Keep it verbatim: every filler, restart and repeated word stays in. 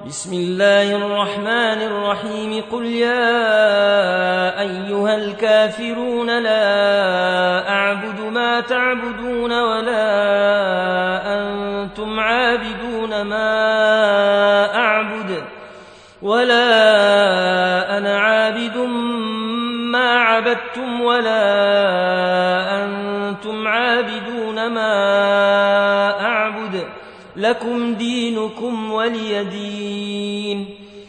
بسم الله الرحمن الرحيم قل يا أيها الكافرون لا أعبد ما تعبدون ولا أنتم عابدون ما أعبد ولا أنا عابد ما عبدتم ولا أنتم عابدون ما أعبد لكم دينكم ولي دين.